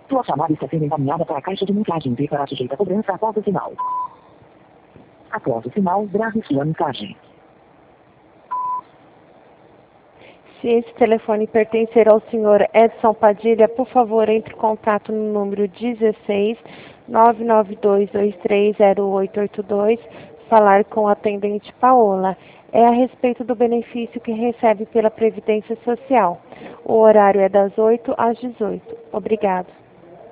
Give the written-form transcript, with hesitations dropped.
Sua chamada está sendo encaminhada para a caixa de mensagens e será sujeita a cobrança após o sinal. Após o sinal, grave sua mensagem. Se esse telefone pertencer ao senhor Edson Padilha, por favor, entre em contato no número 16 992230882, falar com a atendente Paola. É a respeito do benefício que recebe pela Previdência Social. O horário é das 8 às 18. Obrigado.